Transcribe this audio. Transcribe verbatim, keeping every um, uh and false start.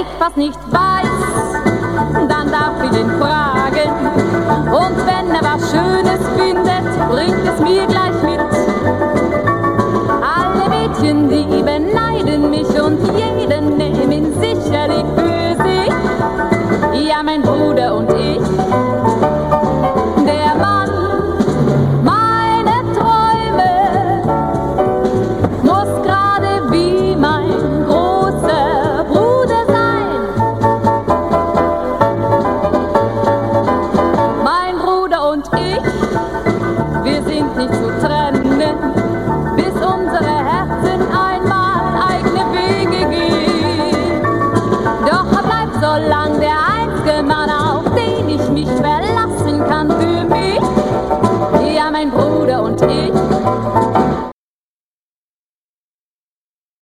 ich was nicht weiß, dann darf ich ihn fragen. Und wenn er was Schönes findet, bringt es mir gleich mit. Alle Mädchen, die beneiden mich und jeden nehmen sicherlich für